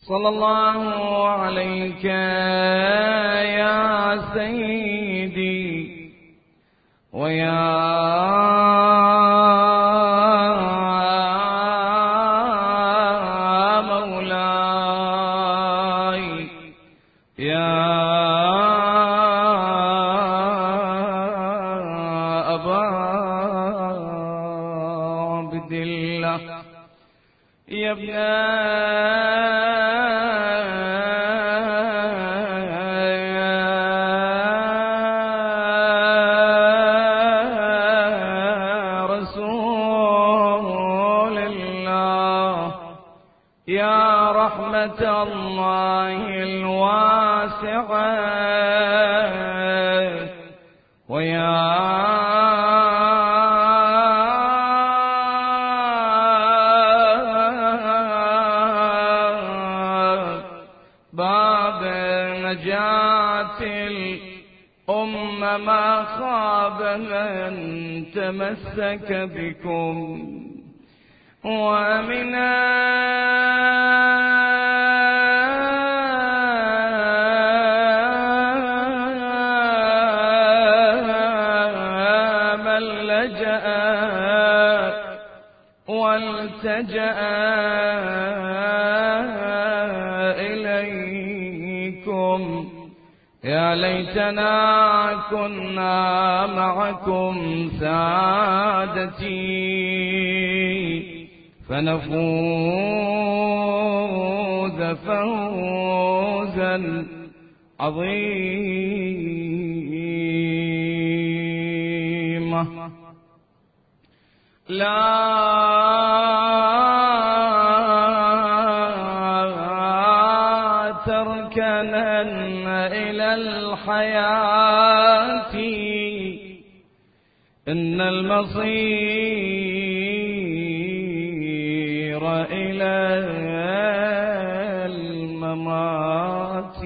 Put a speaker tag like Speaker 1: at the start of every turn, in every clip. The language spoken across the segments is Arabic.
Speaker 1: صلى الله عليك يا سيدي ويا مولاي يا أبا عبد الله يا ابن يا رحمة الله الواسعة ويا باب نجاة الأمة ما خاب من تمسك بكم ومنا من لجأ والتجأ إليكم يا ليتنا كنا معكم سادتي فنفوز فوزا عظيما لا تركنن إلى الحياة إن المصير إلى الممات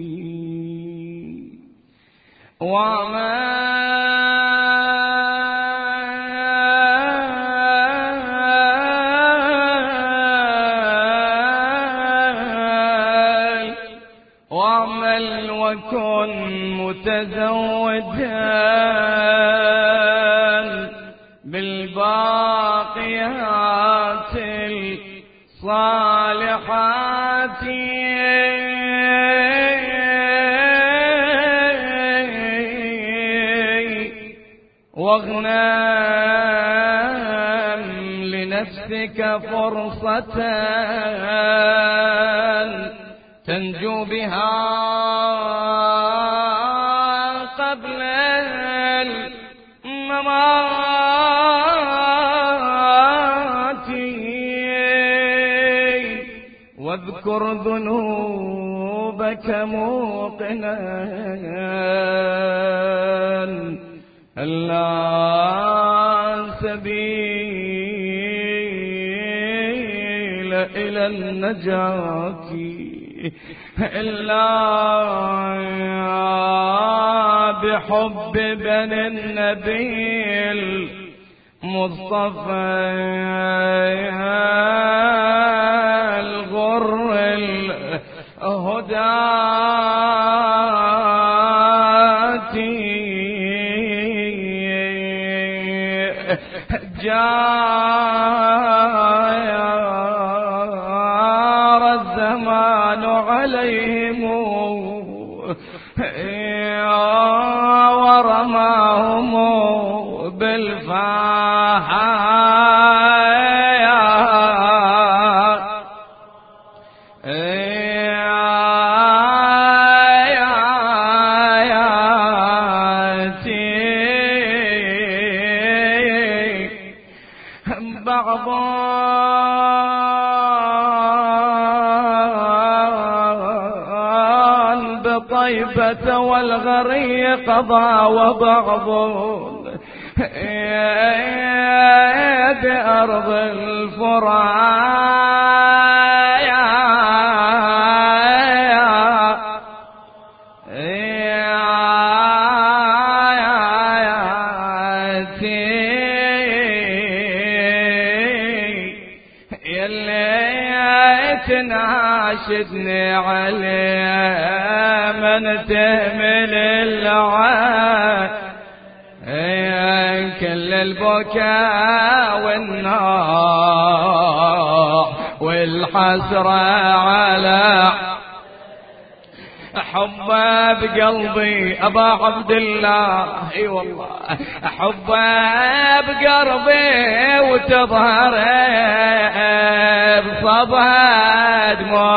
Speaker 1: وما واعمل وكن متزوجا بالباقيات الصالحات واغنم لنفسك فرصة تنجو بها قبل الممات واذكر ذنوبك موقنا لا سبيل إلى النجاة إلا بحب بني النبي المصطفى الغر الهداة جار الزمان عليهم ورماهم بعض بطيبة والغري قضى وبعض بأرض الفرايا حاشدني عليه من تهمل العين كل البكاء والنار والحسرة على حبه بقلبي أبا عبد الله. اي والله حبه بقلبي وتظهر بصبها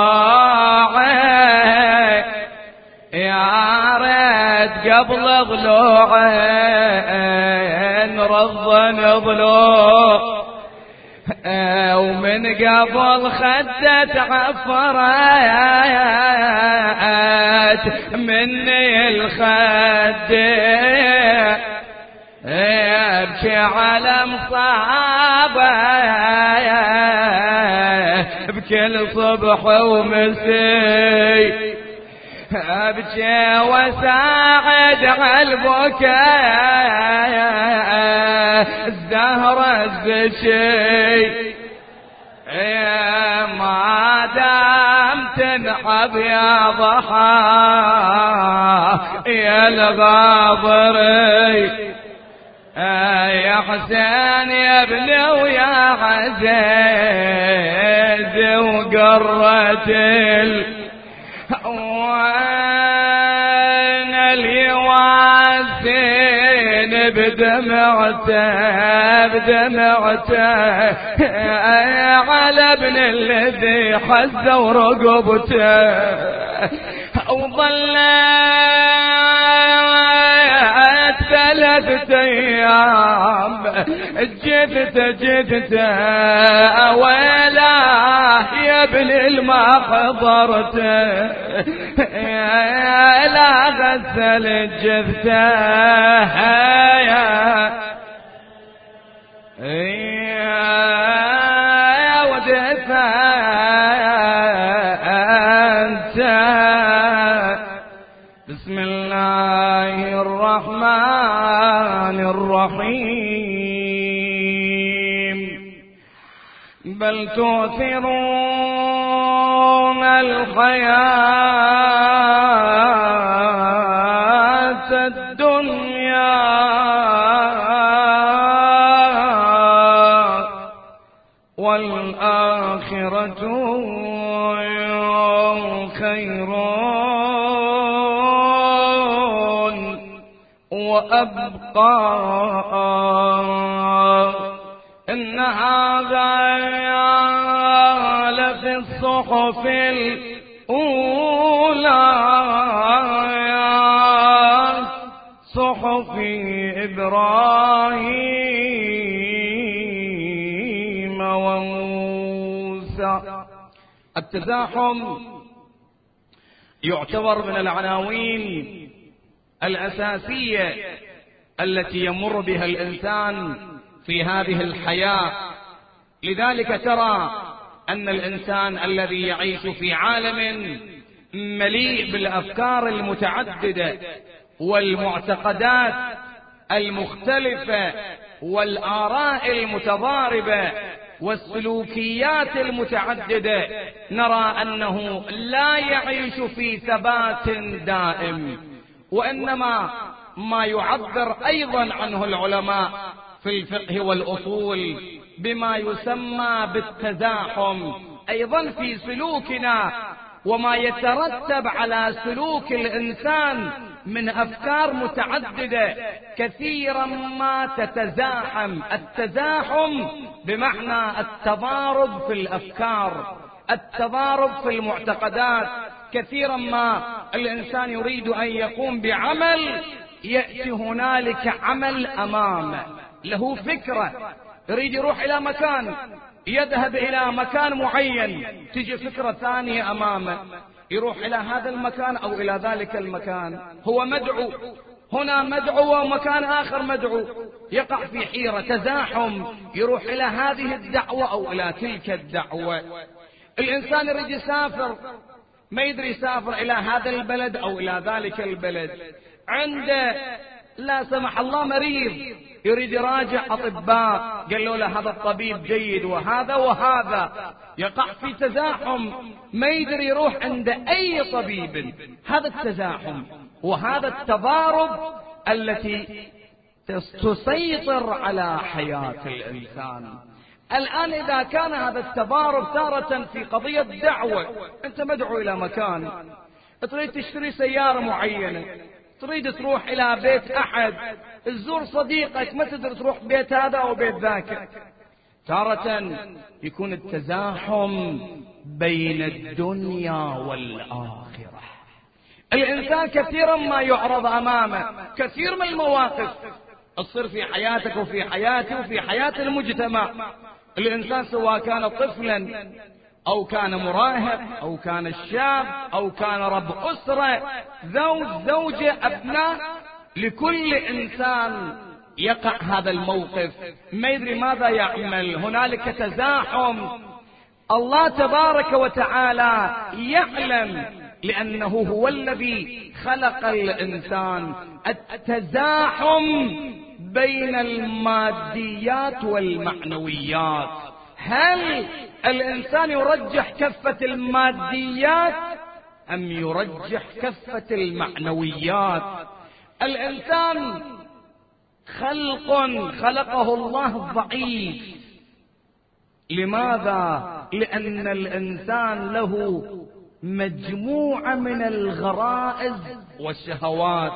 Speaker 1: دموعي يا ريت قبل ضلوعي نرضى ضلوع ومن قبل خدت عفرات مني الخد ابكي على مصابه بكل صبح ومسي ابكي وساعد على البكاء الزهرة الزشي ما دام تنحب يا ضحى يا الغابري يا حسين يا ابني ويا عزيز وقرة وانا اللي واسين بدمعته على ابن الذي حز ورقبته وظلت 3 أيام جثته أويلاه يا ابن ما حضرته لا غسل جثته يا ودثه أنت. بسم الله الرحمن الرحيم بل تؤثرون الحياة الدنيا والآخرة خير وأبقى إن هذا لفي الصحف الأولى صحف إبراهيم وموسى. التزاحم يعتبر من العناوين الأساسية التي يمر بها الإنسان في هذه الحياة. لذلك ترى أن الإنسان الذي يعيش في عالم مليء بالأفكار المتعددة والمعتقدات المختلفة والآراء المتضاربة والسلوكيات المتعددة، نرى أنه لا يعيش في ثبات دائم، وإنما ما يعبر أيضا عنه العلماء في الفقه والأصول بما يسمى بالتزاحم أيضا في سلوكنا، وما يترتب على سلوك الإنسان من أفكار متعددة كثيرا ما تتزاحم. التزاحم بمعنى التضارب في الأفكار، التضارب في المعتقدات. كثيرا ما الإنسان يريد أن يقوم بعمل، يأتي هنالك عمل أمامه، له فكرة يريد يروح إلى مكان، يذهب إلى مكان معين، تجي فكرة ثانية أمامه، يروح إلى هذا المكان أو إلى ذلك المكان. هو مدعو، هنا مدعو ومكان آخر مدعو، يقع في حيرة، تزاحم، يروح إلى هذه الدعوة أو إلى تلك الدعوة. الإنسان يريد يسافر، ما يدري يسافر إلى هذا البلد أو إلى ذلك البلد، عنده لا سمح الله مريض، يريد يراجع أطباء، قالوا له هذا الطبيب جيد وهذا وهذا، يقع في تزاحم، ما يدري يروح عند أي طبيب. هذا التزاحم وهذا التضارب التي تسيطر على حياة الإنسان. الآن إذا كان هذا التضارب تارة في قضية دعوة، أنت مدعو إلى مكان، تريد تشتري سيارة معينة، تريد تروح إلى بيت أحد، تزور صديقك، ما تقدر تروح بيت هذا أو بيت ذاك. تارة يكون التزاحم بين الدنيا والآخرة. الإنسان كثيرا ما يعرض أمامه كثير من المواقف تصير في حياتك وفي حياتي وفي حياة المجتمع. الإنسان سواء كان طفلا أو كان مراهق أو كان الشاب أو كان رب أسرة، زوج، زوجة، أبناء، لكل إنسان يقع هذا الموقف، ما يدري ماذا يعمل. هنالك تزاحم. الله تبارك وتعالى يعلم، لأنه هو الذي خلق الإنسان، التزاحم بين الماديات والمعنويات. هل الإنسان يرجح كفة الماديات أم يرجح كفة المعنويات؟ الإنسان خلقه الله ضعيف. لماذا؟ لأن الإنسان له مجموعة من الغرائز والشهوات.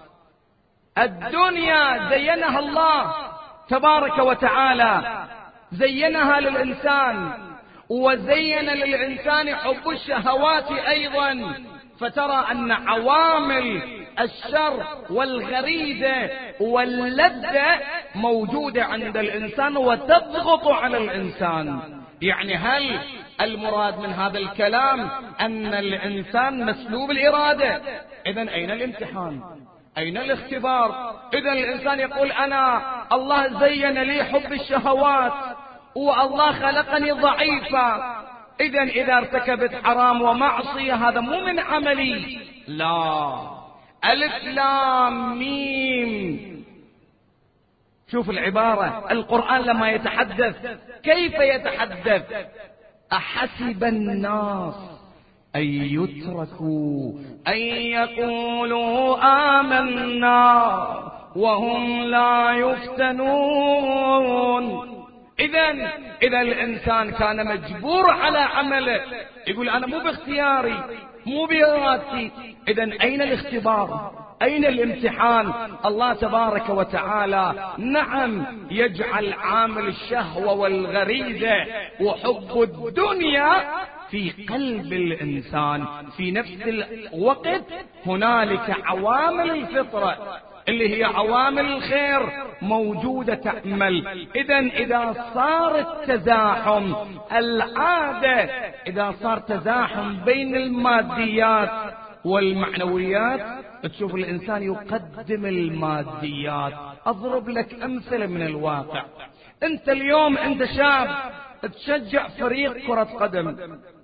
Speaker 1: الدنيا زينها الله تبارك وتعالى، زينها للإنسان، وزين للإنسان حب الشهوات أيضا. فترى أن عوامل الشر والغريزة واللذة موجودة عند الإنسان وتضغط على الإنسان. يعني هل المراد من هذا الكلام أن الإنسان مسلوب الإرادة؟ إذن أين الامتحان؟ أين الاختبار؟ إذن الإنسان يقول أنا الله زين لي حب الشهوات والله خلقني ضعيفا، إذن إذا ارتكبت حرام ومعصية هذا مو من عملي. لا، ألف لام ميم. شوف العبارة، القرآن لما يتحدث كيف يتحدث؟ أحسب الناس أن يتركوا أن يقولوا آمنا وهم لا يفتنون. إذا الإنسان كان مجبور على عمله، يقول أنا مو باختياري مو بإرادتي، إذن أين الاختبار؟ أين الامتحان؟ الله تبارك وتعالى نعم يجعل عامل الشهوة والغريزة وحب الدنيا في قلب الإنسان، في نفس الوقت هنالك عوامل الفطرة اللي هي عوامل الخير موجودة تعمل. إذا صار التزاحم، العادة إذا صار تزاحم بين الماديات والمعنويات، تشوف الإنسان يقدم الماديات. أضرب لك أمثلة من الواقع. أنت اليوم أنت شاب تشجع فريق كرة قدم،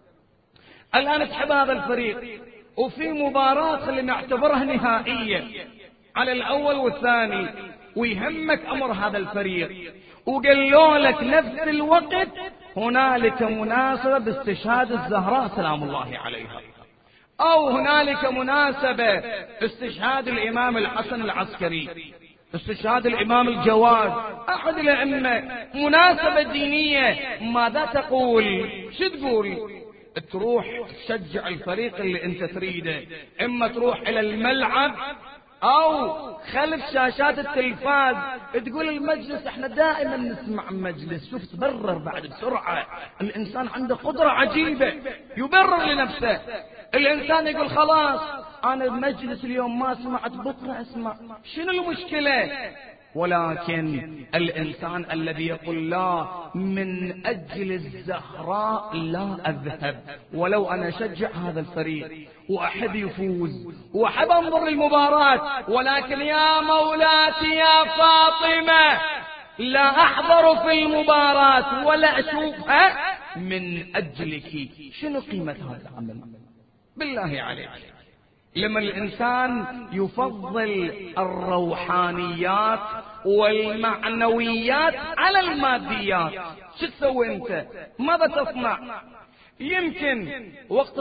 Speaker 1: الآن تحب هذا الفريق وفي مباراة اللي نعتبرها نهائية على الأول والثاني، ويهمك أمر هذا الفريق، وقالوا لك نفس الوقت هنالك مناسبة باستشهاد الزهراء سلام الله عليها، أو هنالك مناسبة استشهاد الإمام الحسن العسكري، استشهاد الإمام الجواد، أحد الأئمة، مناسبة دينية. ماذا تقول؟ شو تقول؟ تروح تشجع الفريق اللي انت تريده، اما تروح الى الملعب او خلف شاشات التلفاز تقول المجلس احنا دائما نسمع مجلس. شوف تبرر بعد بسرعة. الانسان عنده قدرة عجيبة يبرر لنفسه. الانسان يقول خلاص انا المجلس اليوم ما سمعت بكرة اسمع، شنو المشكلة؟ ولكن الإنسان الذي يقول لا، من أجل الزهراء لا أذهب، ولو أنا أشجع هذا الفريق وأحب يفوز وأحب أنظر للمباراة، ولكن يا مولاتي يا فاطمة لا أحضر في المباراة ولا أشوفها من أجلك. شنو قيمة هذا العمل؟ بالله عليك لما الإنسان يفضل الروحانيات والمعنويات على الماديات، شو تسوي أنت؟ ماذا تصنع؟ يمكن وقت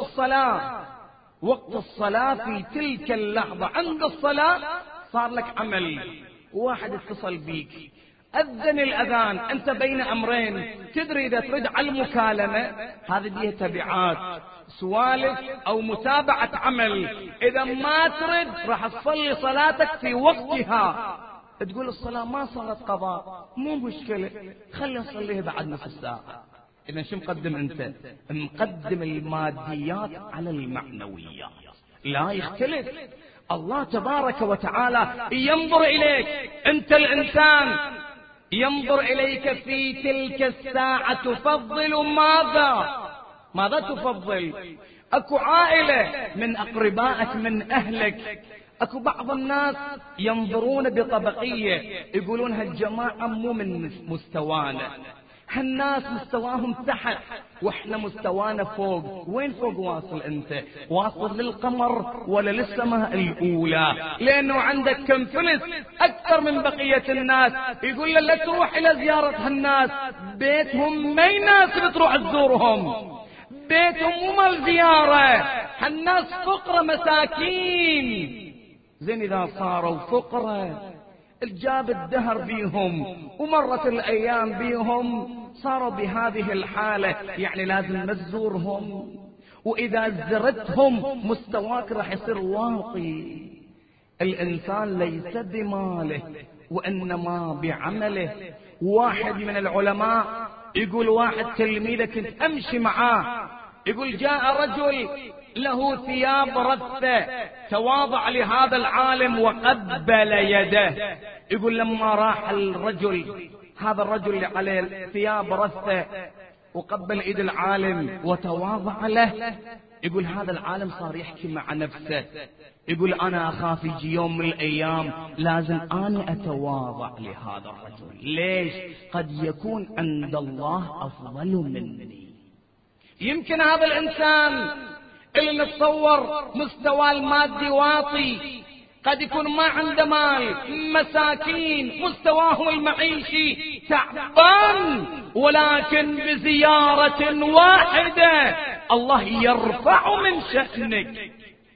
Speaker 1: الصلاة في تلك اللحظة عند الصلاة صار لك عمل، واحد اتصل بيك أذن الأذان، أنت بين أمرين، تدري إذا ترد على المكالمة هذه بيها تبعات، سوالف أو متابعة عمل، إذا ما ترد راح تصلي صلاتك في وقتها، تقول الصلاة ما صارت قضاء، مو مشكلة، خلي نصليها بعد نصف ساعة. إذا شو مقدم أنت؟ مقدم الماديات على المعنويات، لا يختلف. الله تبارك وتعالى ينظر إليك أنت الإنسان، ينظر إليك في تلك الساعة، تفضل ماذا تفضل؟ أكو عائلة من أقربائك من أهلك، أكو بعض الناس ينظرون بطبقية، يقولون هالجماعة مو من مستوانا، هالناس مستواهم تحت واحنا مستوانا فوق. وين فوق واصل انت؟ واصل للقمر ولا للسماء الاولى؟ لانه عندك كم فلس اكثر من بقية الناس. يقول له لا تروح الى زيارة هالناس، بيتهم ما يناسب تروح تزورهم، بيتهم مو مال زيارة، هالناس فقراء مساكين. زين اذا صاروا فقراء جاب الدهر بيهم ومرت الايام بيهم، صاروا بهذه الحالة، يعني لازم نزورهم، واذا زرتهم مستواك راح يصير واطي. الانسان ليس بماله وانما بعمله. واحد من العلماء يقول واحد تلميذه كنت امشي معاه، يقول جاء رجل له ثياب رثة، تواضع لهذا العالم وقبل يده. يقول لما راح الرجل، هذا الرجل اللي عليه ثياب رثة وقبل ايد العالم وتواضع له، يقول هذا العالم صار يحكي مع نفسه، يقول انا اخاف يجي يوم من الايام لازم انا اتواضع لهذا الرجل. ليش؟ قد يكون عند الله افضل مني. يمكن هذا الانسان اللي نتصور مستوى المادي واطي، قد يكون ما عنده مال، مساكين، مستواهم المعيشي تعبان، ولكن بزيارة واحدة الله يرفع من شأنك.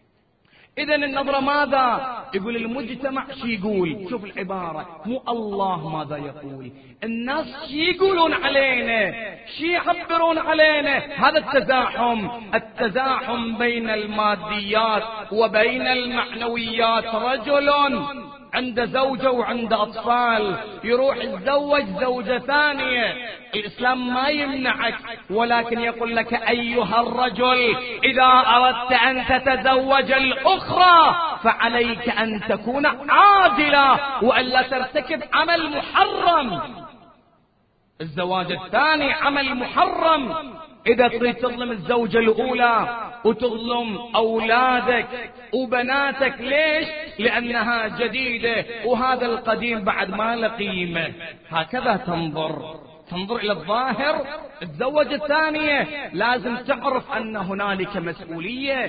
Speaker 1: إذن النظرة ماذا؟ يقول المجتمع شي يقول، شوف العبارة، مو الله ماذا يقول، الناس شي يقولون علينا، شي يعبرون علينا. هذا التزاحم بين الماديات وبين المعنويات. رجل عنده زوجة وعنده أطفال، يروح يتزوج زوجة ثانية، الإسلام ما يمنعك، ولكن يقول لك أيها الرجل إذا أردت أن تتزوج الأخرى فعليك أن تكون عادلا وألا ترتكب عمل محرم. الزواج الثاني عمل محرم. إذا تريد تظلم الزوجة الأولى وتظلم أولادك وبناتك، ليش؟ لأنها جديدة وهذا القديم بعد ما له قيمة. هكذا تنظر إلى الظاهر. الزوجة الثانية لازم تعرف أن هنالك مسؤولية.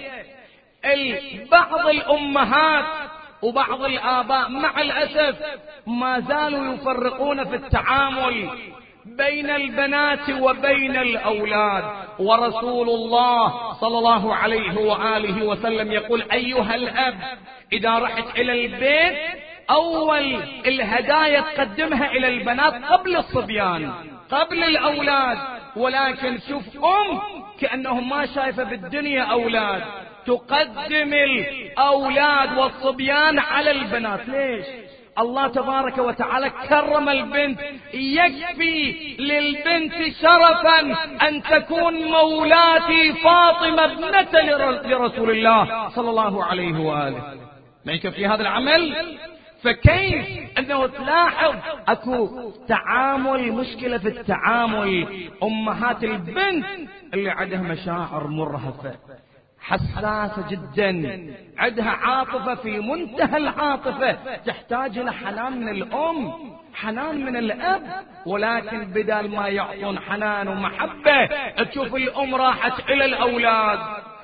Speaker 1: بعض الأمهات وبعض الآباء مع الأسف ما زالوا يفرقون في التعامل بين البنات وبين الأولاد. ورسول الله صلى الله عليه وآله وسلم يقول أيها الأب إذا رحت إلى البيت أول الهدايا تقدمها إلى البنات قبل الصبيان، قبل الأولاد. ولكن شوف كأنهم ما شايفة بالدنيا أولاد، تقدم الأولاد والصبيان على البنات. ليش؟ الله تبارك وتعالى كرم البنت. يكفي للبنت شرفا أن تكون مولاتي فاطمة ابنة لرسول الله صلى الله عليه وآله. ما يكفي هذا العمل؟ فكيف أنه تلاحظ أكو تعامل، مشكلة في التعامل. أمهات البنت اللي عندها مشاعر مرهفة حساسة جدا، عندها عاطفة في منتهى العاطفة، تحتاج إلى حنان من الأم، حنان من الأب، ولكن بدل ما يعطون حنان ومحبة تشوف الأم راحت إلى الأولاد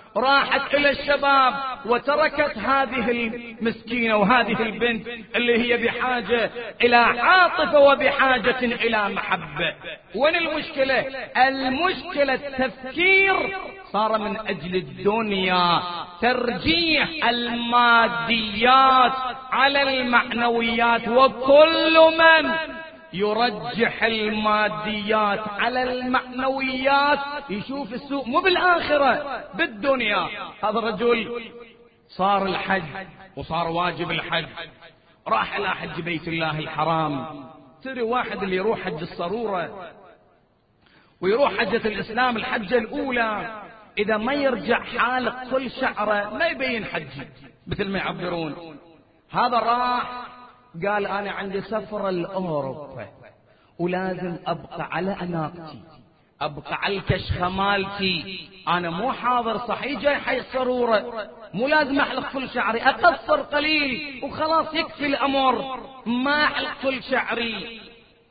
Speaker 1: راحت إلى الشباب وتركت هذه المسكينة وهذه البنت اللي هي بحاجة إلى عاطفة وبحاجة إلى محبة. وين المشكلة؟ المشكلة التفكير صار من أجل الدنيا، ترجيح الماديات على المعنويات، وكل من يرجح الماديات على المعنويات يشوف السوء مو بالآخرة بالدنيا. هذا الرجل صار الحج وصار واجب الحج، راح إلى حج بيت الله الحرام. ترى واحد اللي يروح حج الصرورة ويروح حجة الإسلام الحجة الأولى، إذا ما يرجع حالق كل شعره ما يبين حجي مثل ما يعبرون. هذا راح قال أنا عندي سفر لأوروبا ولازم أبقى على أناقتي، أبقى على الكشخة مالتي، أنا مو حاضر صحيح جاي حي الصرورة، مو لازم أحلق كل شعري، أقصر قليل وخلاص يكفي الأمر، ما أحلق كل شعري.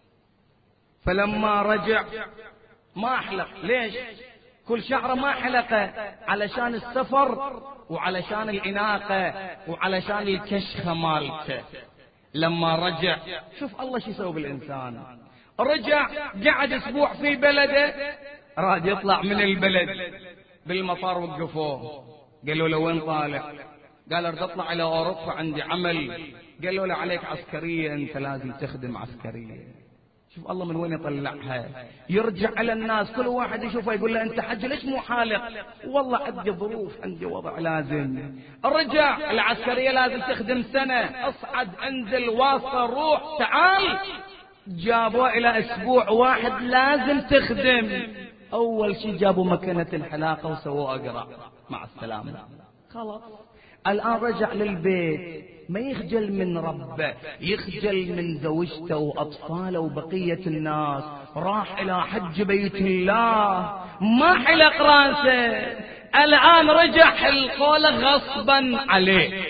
Speaker 1: فلما رجع ما أحلق. ليش؟ كل شعره ما حلقه علشان السفر وعلشان الإناقة وعلشان الكشخة مالته. لما رجع شوف الله شو يسوي بالإنسان، رجع قعد أسبوع في بلده، راد يطلع من البلد بالمطار وقفوه قالوا له وين طالع؟ قال اريد اطلع الى اوروبا عندي عمل. قالوا له عليك عسكرية، انت لازم تخدم عسكرية. شوف الله من وين يطلعها. يرجع على الناس كل واحد يشوفه يقول له انت حج ليش مو حالق؟ والله عندي ظروف عندي وضع لازم. رجع العسكرية لازم تخدم سنة، اصعد انزل واصل روح تعال. جابوه الى اسبوع واحد لازم تخدم. اول شيء جابوا مكنة الحلاقة وسووه اقرع مع السلامة خلاص. الآن رجع للبيت ما يخجل من ربه، يخجل من زوجته وأطفاله وبقية الناس. راح إلى حج بيت الله ما حلق راسه، الآن رجع حلقوله غصبا عليه.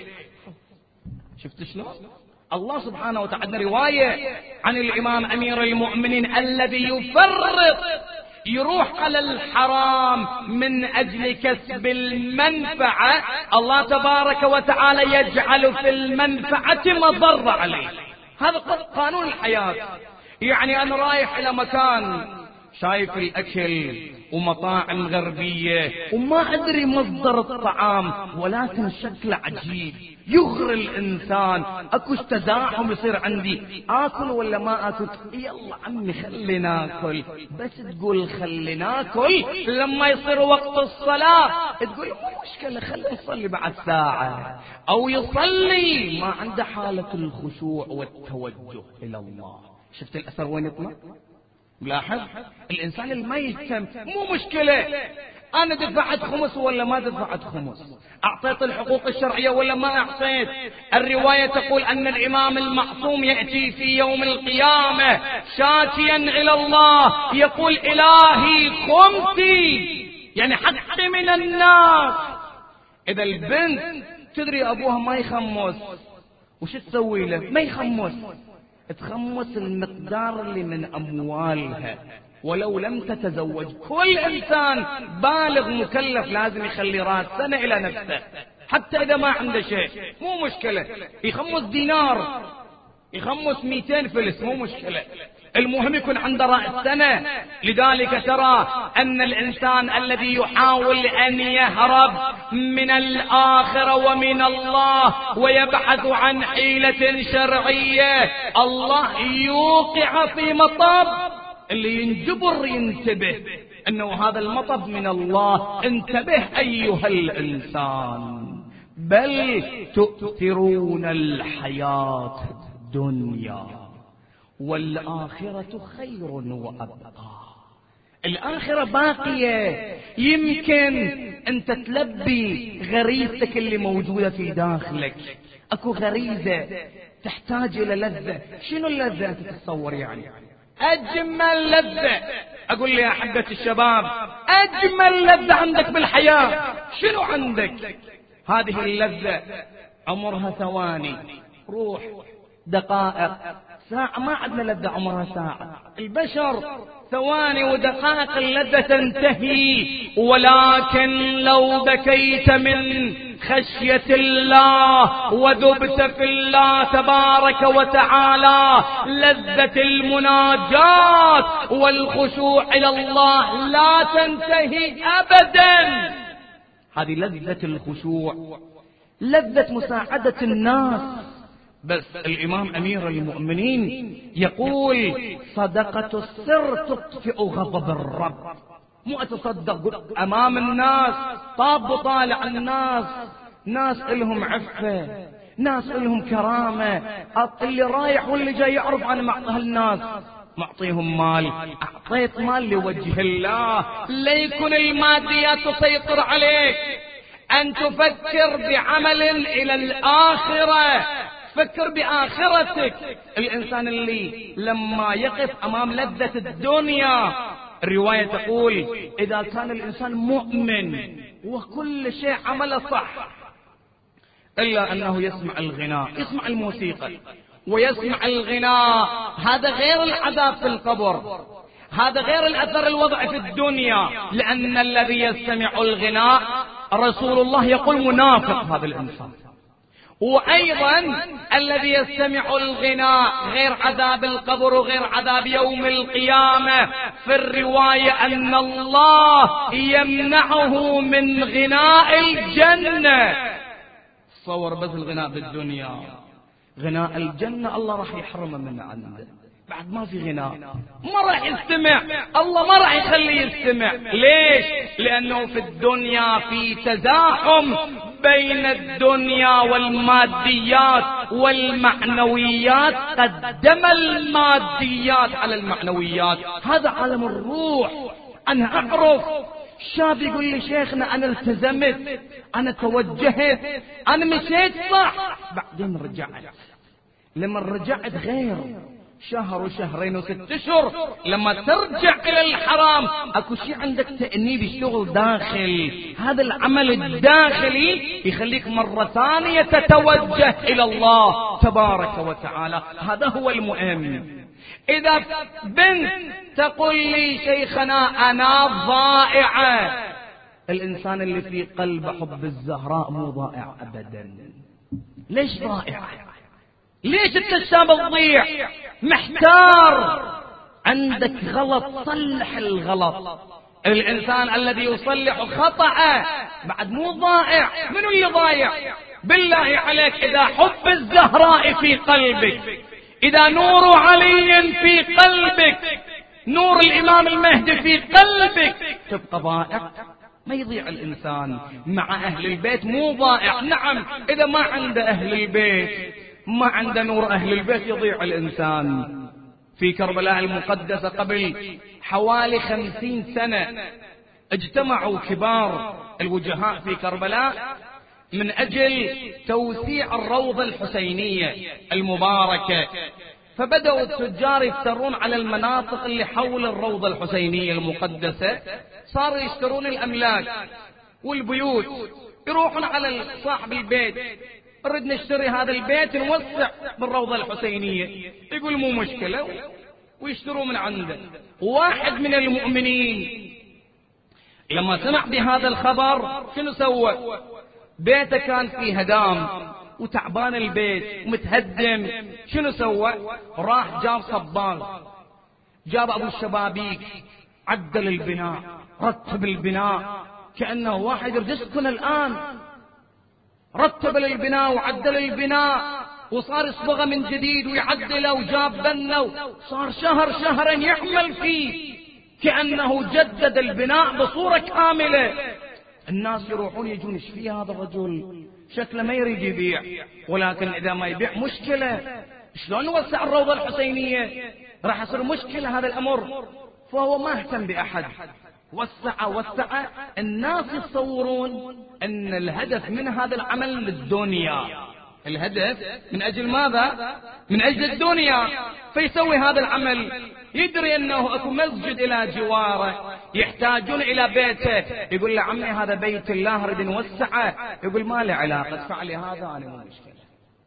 Speaker 1: شفت شلون؟ الله سبحانه وتعالى رواية عن الإمام أمير المؤمنين الذي يفرط يروح على الحرام من أجل كسب المنفعة، الله تبارك وتعالى يجعل في المنفعة مضرة عليه. هذا قانون الحياة. يعني أنا رايح إلى مكان شايف الأكل ومطاعم غربية وما أدري مصدر الطعام، ولكن شكله عجيب يغري الإنسان، أكوش تزاحم يصير عندي آكل ولا ما آكل؟ يلا عمي خلي ناكل. بس تقول خلي ناكل لما يصير وقت الصلاة تقول مو مشكلة خلي نصلي بعد ساعة، أو يصلي ما عنده حالة الخشوع والتوجه إلى الله. شفت الأثر وين يطلع؟ ملاحظ الإنسان اللي ما يهتم مو مشكلة أنا دفعت خمس ولا ما دفعت خمس، أعطيت الحقوق الشرعية ولا ما أعطيت. الرواية تقول أن الإمام المعصوم يأتي في يوم القيامة شاكيا إلى الله يقول إلهي خمتي، يعني حقي من الناس. إذا البنت تدري أبوها ما يخمس وش تسوي له؟ ما يخمس، تخمس المقدار اللي من أموالها ولو لم تتزوج. كل إنسان بالغ مكلف لازم يخلي راس سنة إلى نفسه، حتى إذا ما عنده شيء مو مشكلة، يخمس دينار يخمس 200 فلس مو مشكلة، المهم يكون عنده رأس سنة. لذلك ترى أن الإنسان الذي يحاول أن يهرب من الآخرة ومن الله ويبحث عن حيلة شرعية، الله يوقع في مطب. اللي ينجبر ينتبه أنه هذا المطب من الله. انتبه أيها الإنسان. بل تؤثرون الحياة الدنيا والآخرة خير وأبقى. الآخرة باقية، يمكن أنت تلبي غريزتك اللي موجودة في داخلك. أكو غريزة تحتاج إلى لذة. شنو اللذة أنت تتصور؟ يعني أجمل لذة، أقول لي يا حبة الشباب أجمل لذة عندك بالحياة شنو عندك؟ هذه اللذة عمرها ثواني، روح دقائق ساعة ما عندنا لذة عمرها ساعة، البشر ثواني ودقائق اللذة تنتهي. ولكن لو بكيت من خشية الله وذبت في الله تبارك وتعالى، لذة المناجاة والخشوع إلى الله لا تنتهي أبدا. هذه لذة الخشوع، لذة مساعدة الناس. بس الإمام أمير المؤمنين يقول صدقة السر تطفئ غضب الرب. مو أتصدق أمام الناس، طاب طالع الناس، ناس إلهم عفة، ناس إلهم كرامة، اللي رايح واللي جاي يعرف أنا مع هالناس معطيهم مال، أعطيت مال لوجه الله. ليكن الماديات تسيطر عليك، أن تفكر بعمل إلى الآخرة، فكر بآخرتك. الإنسان اللي لما يقف أمام لذة الدنيا، الرواية تقول إذا كان الإنسان مؤمن وكل شيء عمله صح إلا أنه يسمع الغناء، يسمع الموسيقى ويسمع الغناء، هذا غير العذاب في القبر، هذا غير الأثر الوضع في الدنيا. لأن الذي يستمع الغناء رسول الله يقول منافق هذا الإنسان. وأيضا الذي يستمع الغناء غير عذاب القبر وغير عذاب يوم القيامة. في الرواية أن الله يمنعه من غناء الجنة. تصور بس الغناء بالدنيا، غناء الجنة الله راح يحرمه من عنده، بعد ما في غناء ما راح يستمع، الله ما راح يخليه يستمع. ليش؟ لأنه في الدنيا في تزاحم بين الدنيا والماديات والمعنويات، قدم الماديات على المعنويات. هذا عالم الروح. أنا أعرف شاب يقول لي شيخنا أنا التزمت، أنا توجهت، أنا مشيت صح، بعدين رجعت. لما رجعت غير، شهر وشهرين وست اشهر، لما ترجع الى الحرام اكو شيء عندك تأنيب الشغل داخل. هذا العمل الداخلي يخليك مرة ثانية تتوجه الى الله تبارك وتعالى. هذا هو المهم. اذا بنت تقول لي شيخنا انا ضائعة، الانسان اللي في قلبه حب الزهراء مو ضائع ابدا. ليش ضائع؟ ليش انت الشاب تضيع؟ محتار، عندك غلط، صلح الغلط. الانسان الذي يصلح خطأه بعد مو ضائع. منو اللي ضايع؟ بالله عليك، اذا حب الزهراء في قلبك، اذا نور علي في قلبك، نور الامام المهدي في قلبك، تبقى ضائع؟ ما يضيع الانسان مع اهل البيت، مو ضائع. نعم اذا ما عنده اهل البيت، ما عنده نور أهل البيت، يضيع الإنسان. في كربلاء المقدسة قبل حوالي 50 سنة اجتمعوا كبار الوجهاء في كربلاء من أجل توسيع الروضة الحسينية المباركة. فبدأوا التجار يفترون على المناطق اللي حول الروضة الحسينية المقدسة، صاروا يشترون الأملاك والبيوت، يروحون على صاحب البيت، نريد نشتري هذا البيت نوسع بالروضة الحسينية، يقول مو مشكلة ويشتروا من عنده. واحد من المؤمنين لما سمع بهذا الخبر شنو سوى؟ بيته كان فيه هدام وتعبان البيت ومتهدم. شنو سوى؟ راح جاب صباغ، جاب ابو الشبابيك، عدل البناء، رتب البناء كأنه واحد يريد يسكن الآن. رتب البناء وعدل البناء وصار يصبغه من جديد ويعدله، وجاب بنه، صار شهر شهرين يعمل فيه كأنه جدد البناء بصورة كاملة. الناس يروحون يجون ايش فيه هذا الرجل، شكله ما يريد يبيع، ولكن إذا ما يبيع مشكلة، شلون نوسع الروضة الحسينية؟ راح يصير مشكلة هذا الأمر. فهو ما اهتم بأحد، وسع. الناس يتصورون أن الهدف من هذا العمل للدنيا، الهدف من أجل ماذا؟ من أجل الدنيا. فيسوي هذا العمل، يدري أنه أكو مسجد إلى جواره، يحتاجون إلى بيته، يقول له عمي هذا بيت الله نريد نوسعه، يقول ما له علاقة، ادفع لي هذا أنا مو مشكلة.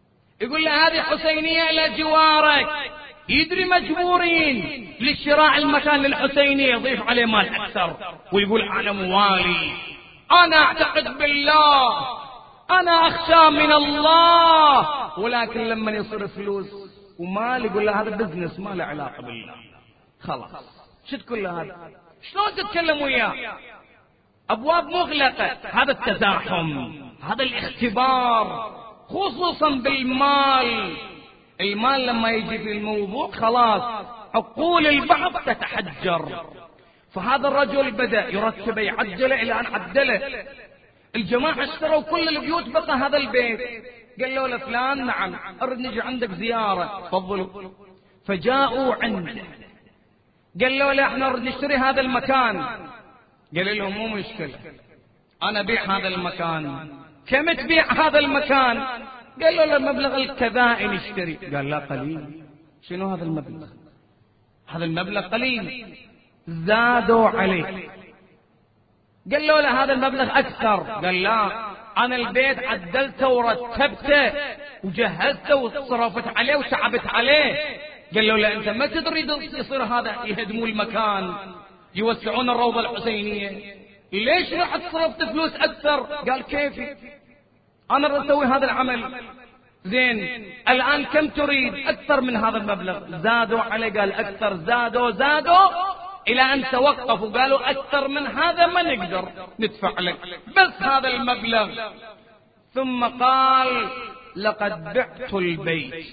Speaker 1: يقول له هذه حسينية إلى جوارك، يدري مجبورين لشراء المكان للحسينية، يضيف عليه مال أكثر ويقول أنا موالي، أنا أعتقد بالله، أنا أخشى من الله. ولكن لما يصير فلوس ومال يقول له هذا بزنس ما له علاقة بالله. خلاص شو تقول له هذا؟ شلون تتكلم وياه؟ أبواب مغلقة. هذا التزاحم، هذا الاختبار، خصوصا بالمال. المال لما يجي في الموضوع خلاص عقول البعض تتحجر. فهذا الرجل بدأ يرتب يعجله إلى أن عدله. الجماعة اشتروا كل البيوت بقى هذا البيت. قال له لفلان نعم أرد نجي عندك زيارة تفضلوا. فجاءوا عنده قال له احنا نرد نشتري هذا المكان. قال لهم مو مشكلة أنا أبيع هذا المكان. كم تبيع هذا المكان؟ قال له المبلغ الكذائي نشتري. قال لا قليل. شنو هذا المبلغ؟ هذا المبلغ قليل. زادوا عليه. قال له لا هذا المبلغ أكثر. قال لا أنا البيت عدلته ورتبته وجهزته وصرفت عليه وتعبت عليه. قال له لا أنت ما تدري يصير هذا يهدموا المكان يوسعون الروضة الحسينية، ليش راح صرفت فلوس أكثر؟ قال كيفي أنا رح أسوي هذا العمل. زين الآن كم تريد؟ أكثر من هذا المبلغ. زادوا عليه. قال أكثر. زادوا إلى أن توقفوا قالوا أكثر من هذا ما نقدر ندفع لك، بس هذا المبلغ. ثم قال لقد بعت البيت.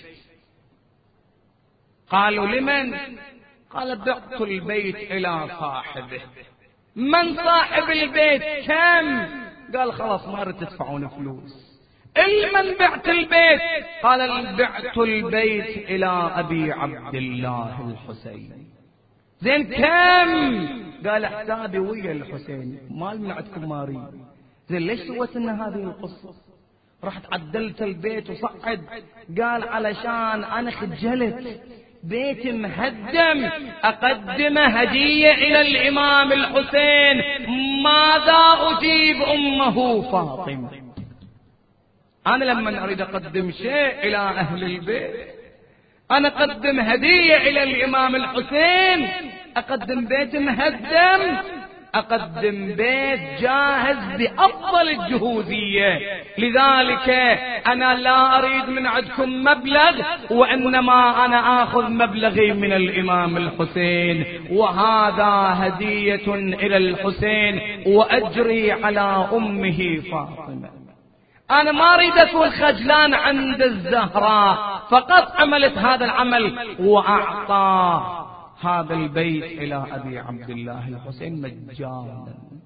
Speaker 1: قالوا لمن؟ قال بعت البيت إلى صاحبه. من صاحب البيت؟ كم؟ قال خلاص ما رد تدفعون فلوس. من بعت البيت؟ قال بعت البيت إلى أبي عبد الله الحسين. زين كم؟ قال حسابي ويا الحسين، مال من عندكم ما اريد. زين ليش سويت لنا هذه القصة؟ رحت عدلت البيت وصعد. قال علشان أنا خجلت بيت مهدم أقدمه هدية إلى الإمام الحسين، ماذا أجيب أمه فاطمة؟ أنا لما أريد أقدم شيء إلى أهل البيت أنا أقدم هدية إلى الإمام الحسين، أقدم بيت مهدم، أقدم بيت جاهز بأفضل الجهوزية. لذلك أنا لا أريد من عندكم مبلغ، وإنما أنا آخذ مبلغي من الإمام الحسين، وهذا هدية إلى الحسين وأجري على أمه فاطمة. أنا ما أريد أكون خجلان عند الزهراء، فقط عملت هذا العمل وأعطى هذا البيت إلى أبي عبد الله الحسين مجانا.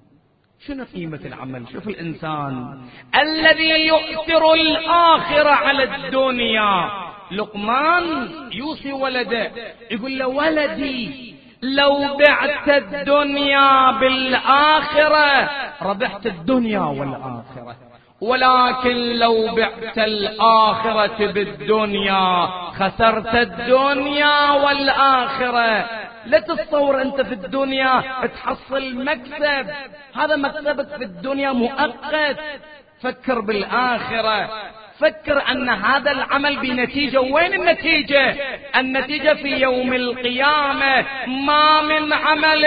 Speaker 1: شنو قيمة العمل؟ شوف الإنسان الذي يؤثر الآخرة على الدنيا. لقمان يوصي ولده يقول له ولدي لو بعت الدنيا بالآخرة ربحت الدنيا والآخرة، ولكن لو بعت الآخرة بالدنيا خسرت الدنيا والآخرة. لا تتصور أنت في الدنيا تحصل مكسب، هذا مكسبك في الدنيا مؤقت. فكر بالآخرة، فكر أن هذا العمل بنتيجة. وين النتيجة؟ النتيجة في يوم القيامة. ما من عمل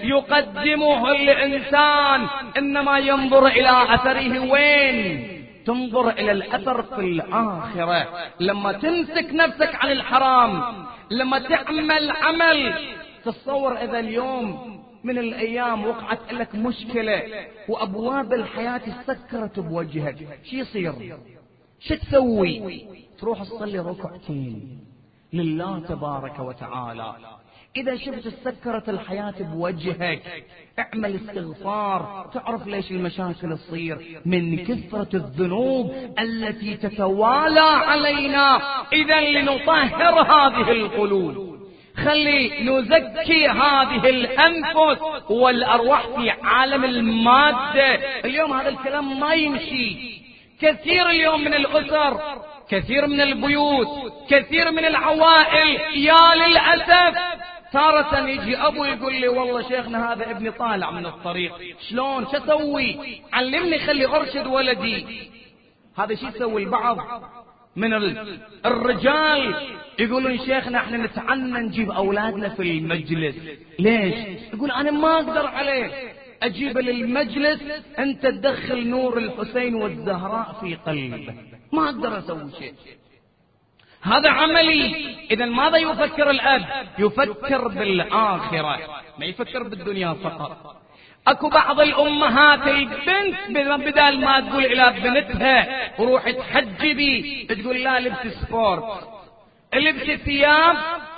Speaker 1: يقدمه الإنسان إنما ينظر إلى أثره وين؟ تنظر إلى الأثر في الآخرة. لما تمسك نفسك عن الحرام، لما تعمل عمل، تصور إذا اليوم من الأيام وقعت لك مشكلة وأبواب الحياة سكرت بوجهك، شو يصير؟ شو تسوي؟ تروح تصلي ركعتين لله تبارك وتعالى. إذا شفت سكرت الحياة بوجهك اعمل استغفار. تعرف ليش المشاكل تصير؟ من كثرة الذنوب التي تتوالى علينا. إذا لنطهر هذه القلوب، خلي نزكي هذه الأنفس والأرواح في عالم المادة. اليوم هذا الكلام ما يمشي. كثير اليوم من الأسر، كثير من البيوت، كثير من العوائل، يا للأسف تارة يجي أبو يقول لي والله شيخنا هذا ابني طالع من الطريق، شلون شو أسوي؟ علمني خلي أرشد ولدي. هذا شو يسوي البعض؟ من الرجال يقولون شيخنا احنا نتعنى نجيب اولادنا في المجلس. ليش؟ يقول انا ما اقدر عليه، اجيب للمجلس انت تدخل نور الحسين والزهراء في قلبه، ما اقدر اسوي شيء، هذا عملي. اذا ماذا يفكر الاب؟ يفكر بالاخره، ما يفكر بالدنيا فقط. اكو بعض الامهات البنت بدال ما تقول الى بنتها وروحي تحجبي تقول لا لبس سبورت، لبس ثياب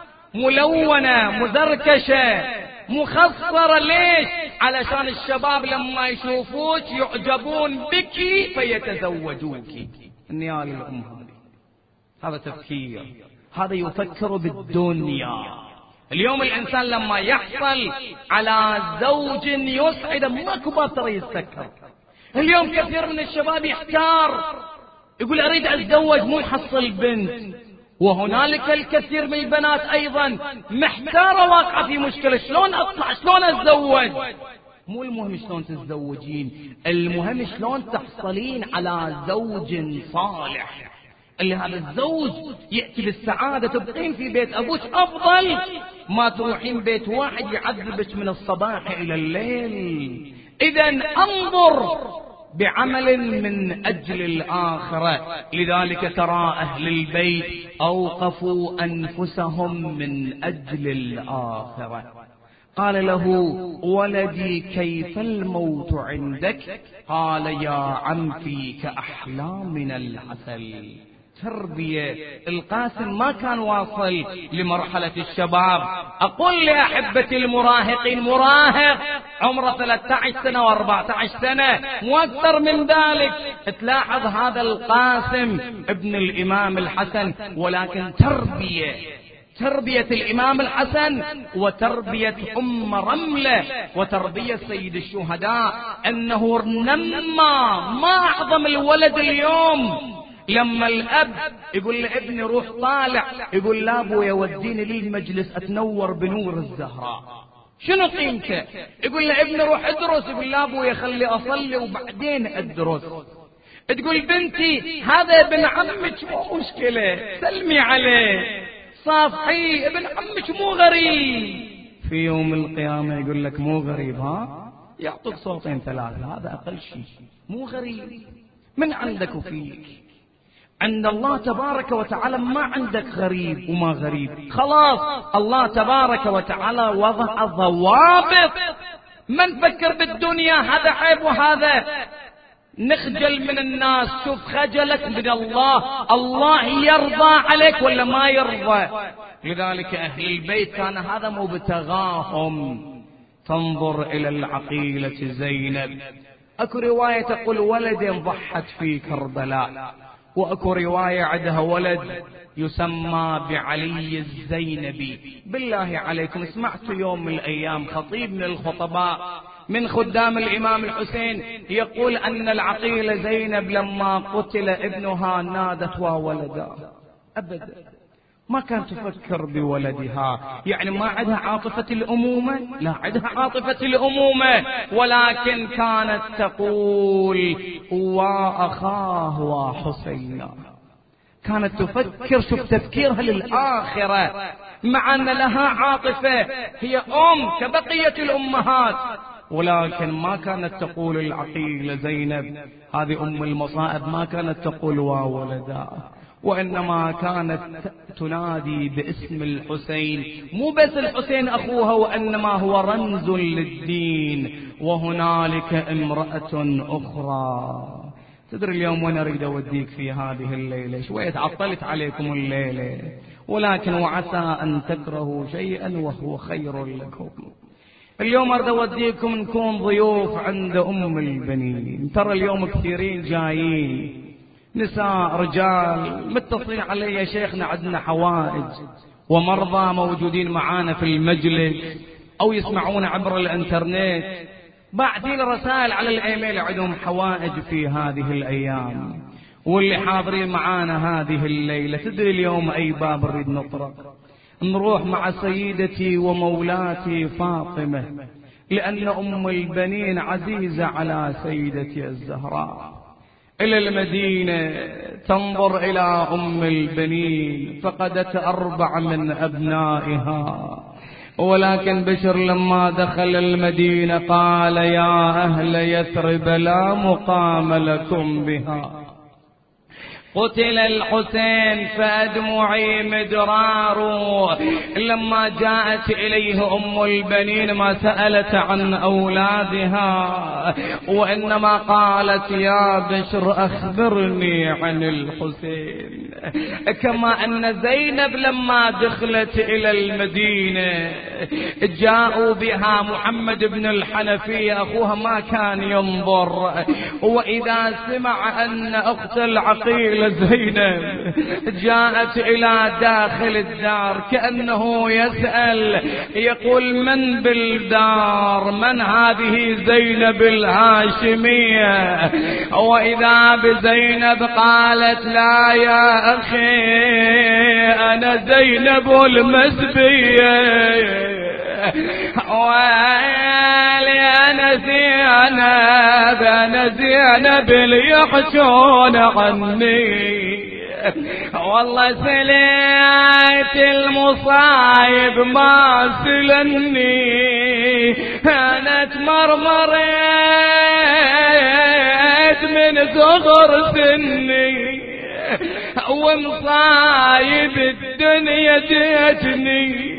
Speaker 1: ملونة مزركشة مخصرة. ليش؟ علشان الشباب لما يشوفوك يعجبون بك فيتزوجوك. النيال الأم هذا تفكير، هذا يفكر بالدنيا. اليوم الإنسان لما يحصل على زوج يسعد ماكو باب ترى يستكر. اليوم كثير من الشباب يحتار يقول أريد أتزوج مو محصل بنت، وهنالك الكثير من البنات أيضا محتارة واقعة في مشكلة شلون أطلع شلون أتزوج. مو المهم شلون تتزوجين، المهم شلون تحصلين على زوج صالح، اللي هذا الزوج يأتي بالسعادة تبقين في بيت أبوك أفضل ما تروحين بيت واحد يعذبك من الصباح إلى الليل. إذا انظر بعمل من أجل الآخرة. لذلك ترى أهل البيت أوقفوا أنفسهم من أجل الآخرة. قال له ولدي كيف الموت عندك؟ قال يا عم فيك أحلام من العسل. تربية. القاسم ما كان واصل لمرحلة الشباب. أقول لأحبتي المراهقين، مراهق عمره 13 سنة و14 سنة مو أكثر من ذلك، تلاحظ هذا القاسم ابن الإمام الحسن، ولكن تربية الإمام الحسن وتربية أم رملة وتربية سيد الشهداء أنه نما. ما أعظم الولد اليوم لما الأب يقول لابني روح طالع، يقول لا أبويا وديني للمجلس أتنور بنور الزهراء. شنو قيمته؟ يقول لابني روح ادرس، يقول لا أبويا خلي أصلي وبعدين أدرس. تقول بنتي هذا ابن عمك مو مشكلة سلمي عليه صافحي، ابن عمك مو غريب. في يوم القيامة يقول لك مو غريب، ها يعطوك صوتين ثلاثة، هذا أقل شيء، مو غريب. من عندك وفيك عند الله تبارك وتعالى ما عندك غريب وما غريب، خلاص الله تبارك وتعالى وضع ضوابط. ما نفكر بالدنيا هذا عيب وهذا نخجل من الناس. شوف خجلك من الله، الله يرضى عليك ولا ما يرضى؟ لذلك أهل البيت كان هذا مبتغاهم. تنظر إلى العقيلة زينب، أكو رواية تقول ولد ضحت في كربلاء، وأكو رواية عندها ولد يسمى بعلي الزينبي. بالله عليكم سمعت يوم من الأيام خطيب من الخطباء من خدام الإمام الحسين يقول أن العقيلة زينب لما قتل ابنها نادت وولدا؟ أبدا ما كانت تفكر بولدها، يعني ما عندها عاطفة الأمومة، لا عندها عاطفة الأمومة، ولكن كانت تقول وأخاه وحسينا. كانت تفكر، شوف تفكيرها للآخرة، مع أن لها عاطفة، هي أم كبقية الأمهات، ولكن ما كانت تقول العقيلة زينب هذه أم المصائب، ما كانت تقول وولدا، وإنما كانت تنادي باسم الحسين. مو بس الحسين أخوها، وإنما هو رمز للدين. وهنالك امرأة أخرى. تدري اليوم وأنا أريد أوديك في هذه الليلة شوية، عطلت عليكم الليلة، ولكن وعسى أن تكرهوا شيئا وهو خير لكم. اليوم أريد أوديكم نكون ضيوف عند أم البنين. ترى اليوم كثيرين جايين، نساء رجال متصلين علي يا شيخنا عندنا حوائج، ومرضى موجودين معانا في المجلس أو يسمعون عبر الانترنت، باعثين رسائل على الإيميل عندهم حوائج في هذه الأيام، واللي حاضرين معانا هذه الليلة. تدري اليوم أي باب نريد نطرق؟ نروح مع سيدتي ومولاتي فاطمة، لأن أم البنين عزيزة على سيدتي الزهراء، إلى المدينة تنظر إلى أم البنين، فقدت 4 من أبنائها. ولكن بشر لما دخل المدينة قال يا أهل يثرب لا مقام لكم بها. قتل الحسين فأدمعي مدرار. لما جاءت إليه أم البنين ما سألت عن أولادها، وإنما قالت يا بشر أخبرني عن الحسين. كما أن زينب لما دخلت إلى المدينة جاءوا بها محمد بن الحنفية أخوها ما كان ينظر، وإذا سمع أن أخت العقيل زينب جاءت إلى داخل الدار كأنه يسأل يقول من بالدار؟ من هذه زينب الهاشمية؟ وإذا بزينب قالت لا يا أخي أنا زينب المسبية، أنا زينب اللي يحجون عني. والله سليت المصايب ما سلني، أنا تمرمرت من صغر سني، ومصايب الدنيا جيتني.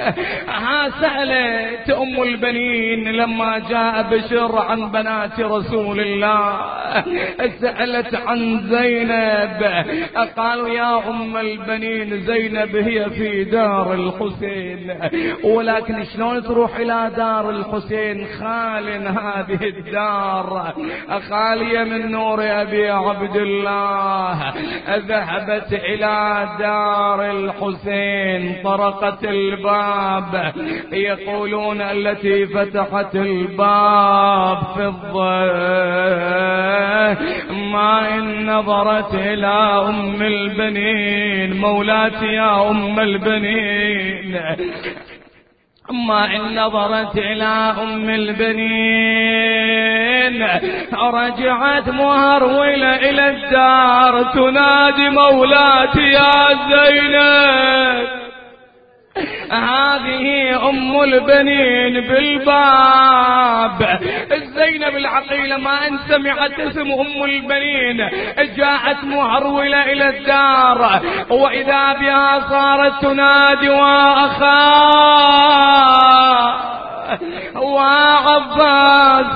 Speaker 1: سألت أم البنين لما جاء بشر عن بنات رسول الله، سألت عن زينب، قالوا يا أم البنين زينب هي في دار الحسين. ولكن شلون تروح إلى دار الحسين؟ خال هذه الدار، خالية من نور أبي عبد الله. ذهبت إلى دار الحسين، طرقت الباب، يقولون التي فتحت الباب فضة، ما إن نظرت إلى أم البنين مولاتي يا أم البنين، ما إن نظرت إلى أم البنين رجعت مهرولة إلى الدار تنادي مولاتي يا زينب. هذه أم البنين بالباب. زينب العقيلة ما أن سمعت اسم أم البنين جاءت مهرولة إلى الدار، وإذا بها صارت تنادي وأخا وعباس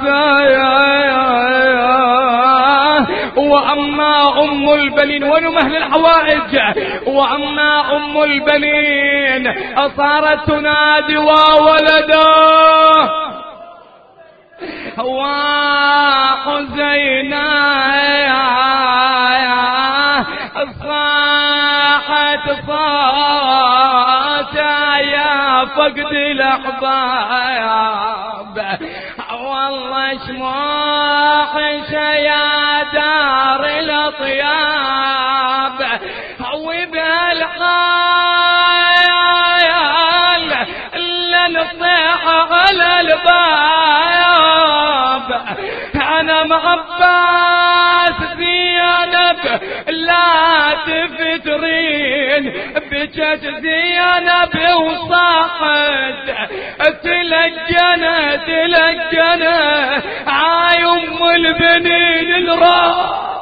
Speaker 1: وأما أم البنين ونمهل الحوائج، وأما أم البنين صارت تنادي وولده وحزينا صاحت صاتا يا فقد الأحباب. والله شموحش يا دار الأطياب، وبالحيال إلا نصيح على الباب. أنا معباس زينب لا تفترين، بجت زينب وصاحت تلجنا عاي أم البنين الراح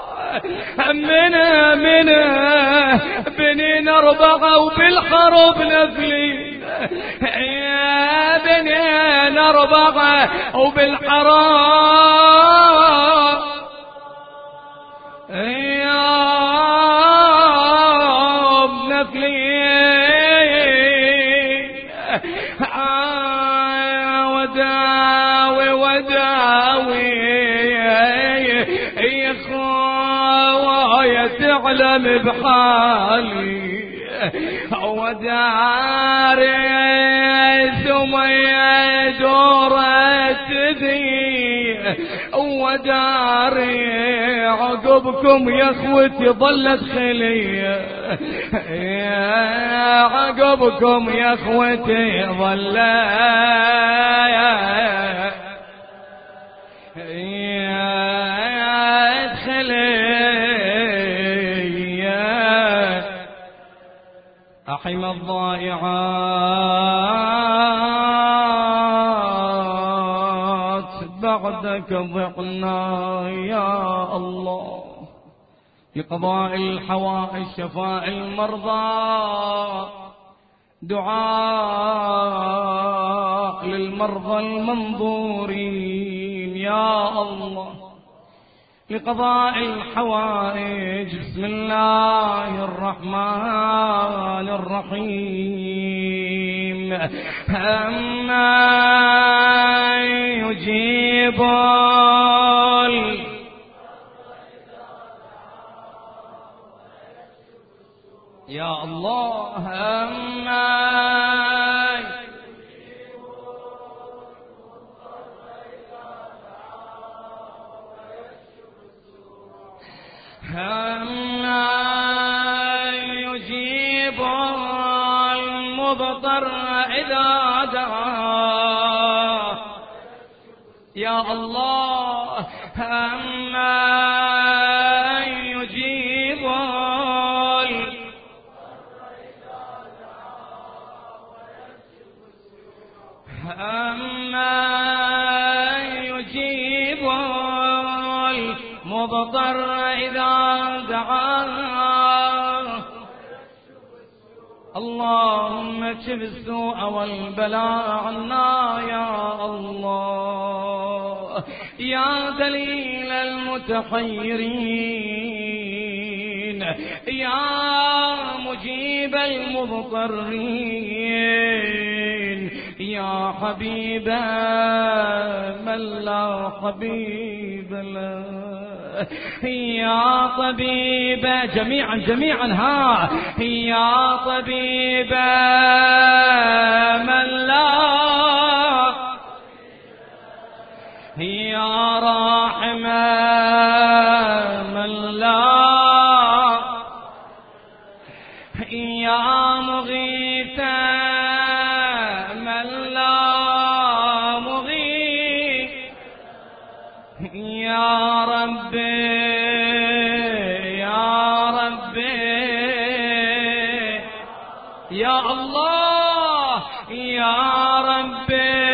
Speaker 1: من بنين 4 وبالحرب نفلين، يا بنين 4 وبالحرب يا نفلين. وداوي يا خويا تعلم بحالي، وداري سمية دورت ذي، وداري عقبكم يا اخوتي ظلت خلية، عقبكم يا اخوتي ظلت خلية.
Speaker 2: رحم الضائعات بعدك ضعنا يا الله لقضاء الحوائج شفاء المرضى دعاء للمرضى المنظورين يا الله لقضاء الحوائج بسم الله الرحمن الرحيم أما يجيب يا الله أما يجيب المضطر إذا دعاه يا الله أما يجيب أما يجيب المضطر إذا دعاه اللهم اكشف السوء والبلاء عنا يا الله يا دليل المتحيرين يا مجيب المضطرين يا حبيب من لا حبيب له يا طبيب جميعا ها يا طبيب من لا يا راحم من لا يا مغيث من لا مغيث يا ربي يا ربي يا الله يا ربي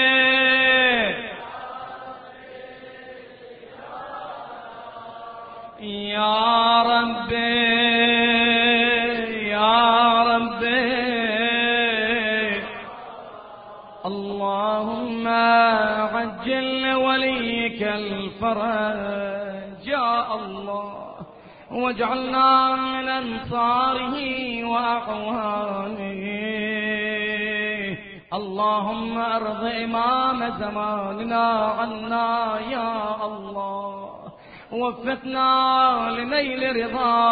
Speaker 2: يا ربي يا ربي اللهم عجل لوليك الفرج يا الله واجعلنا من أنصاره وأعوانه اللهم أرض إمام زماننا عنا يا الله وفقنا لنيل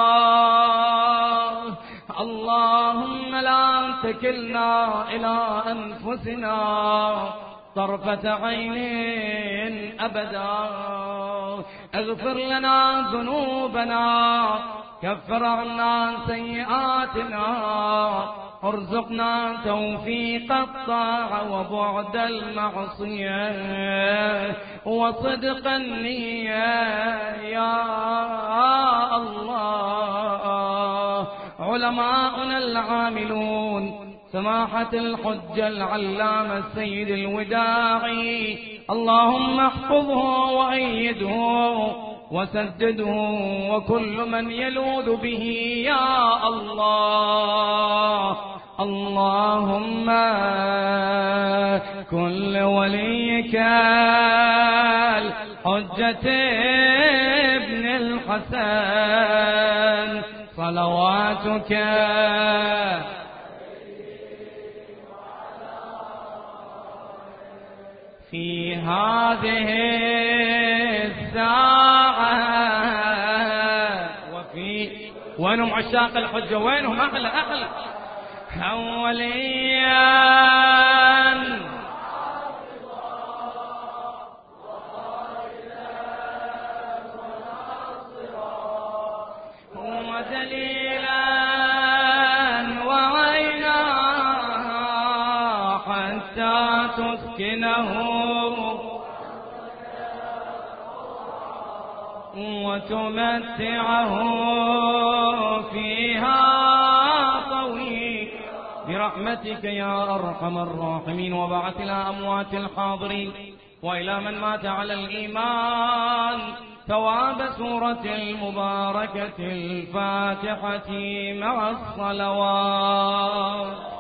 Speaker 2: رضاه اللهم لا تكلنا إلى أنفسنا طرفة عين أبدا اغفر لنا ذنوبنا كفر عنا سيئاتنا ارزقنا توفيق الطاعة وبعد المعصية وصدق النية يا الله علماؤنا العاملون سماحة الحجة العلامة السيد الوداعي اللهم احفظه وأيده وسدده وكل من يلوذ به يا الله اللهم كل وليك الحجة ابن الحسن صلواتك في هذه الساعة وفي وينهم عشاق الحجة وينهم أحلى أوليا ودليلا وعينا حتى تسكنه وتمتعه فيها طويلا برحمتك يا أرحم الراحمين. وبعث إلى أموات الحاضرين وإلى من مات على الإيمان ثواب سورة المباركة الفاتحة مع الصلوات.